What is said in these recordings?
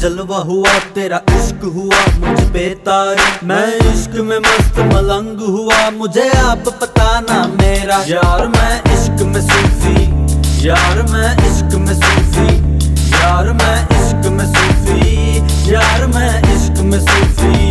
जलवा हुआ, तेरा इश्क हुआ मुझ पे तारी। मैं इश्क में मस्त मलंग हुआ, मुझे आप पता ना मेरा। यार मैं इश्क में सूफी, यार मैं इश्क में सूफी, यार मैं इश्क में सूफी, यार मैं इश्क में सूफी।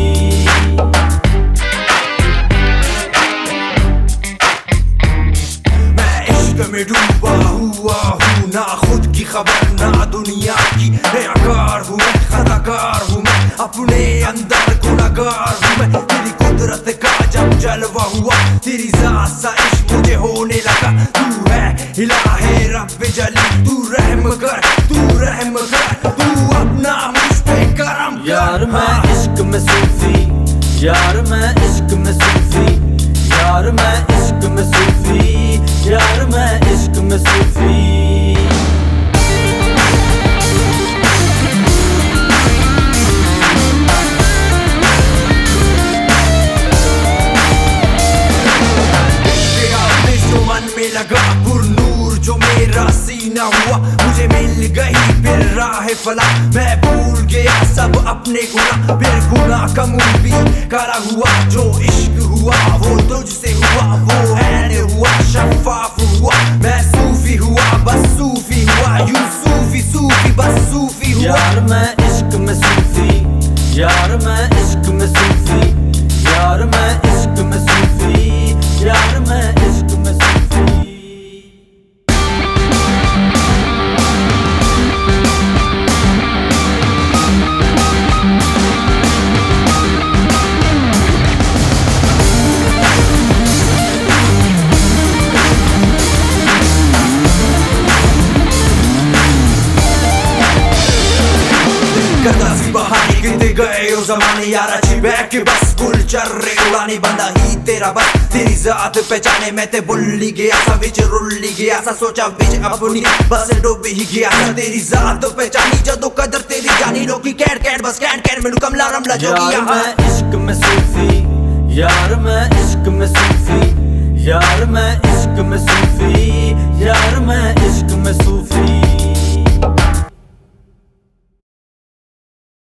में डूबा हुआ हूँ, ना खुद की खबर ना दुनिया की। नयाकार हूँ मैं, खताकार हूँ मैं, अपने अंदर गुनाहगार हूँ मैं। तेरी कुदरत का जब जलवा हुआ, तेरी ज़ात सा इश्क मुझे होने लगा। तू है इलाहे रब्बे जली, तू रहम कर, तू रहम कर, तू अपना मुझ पे करम कर। यार मैं इश्क में सूफी, यार मैं इश्क में सूफी, यार मैं इश्क में सूफी, यार मैं इश्क में सूफी। जो मन में लगा पुरनूर, जो मेरा सीना हुआ, मुझे मिल गई फिर राह फला। मैं भूल गया सब अपने गुनाह, फिर गुनाह का मुंह भी काला हुआ। जो इश्क हुआ वो तुझसे हुआ, वो ऐन हुआ शफाफ हुआ। मैं सूफी हुआ बस सूफी हुआ, यूं सूफी सूफी बस सूफी हुआ। यार मैं इश्क में सूफी, यार मैं इश्क में सूफी, यार मैं इश्क में सूफी, यार मैं इश्क में सूफी। गद्दाफी बहाने गिरते गए ओ ज़माने, यार अच्छी बैठ के बस गुल चर्रे उड़ाने। बंदा ही तेरा बस, तेरी ज़ात पहचाने। मैं ते भुल्ली गया सा, विच रुल्ली गया सा, सोचा विच अपनी बस डुबी ही गया सा। तेरी ज़ात पहचानी जदों कदर तेरी जानी, लोकी कैट कैट बस कैट कैट मैनू कमला रमला जोगी। यार मैं इश्क में सूफी, यार मैं इश्क में सूफी, यार मैं इश्क में सूफी, यार मैं इश्क में सूफी।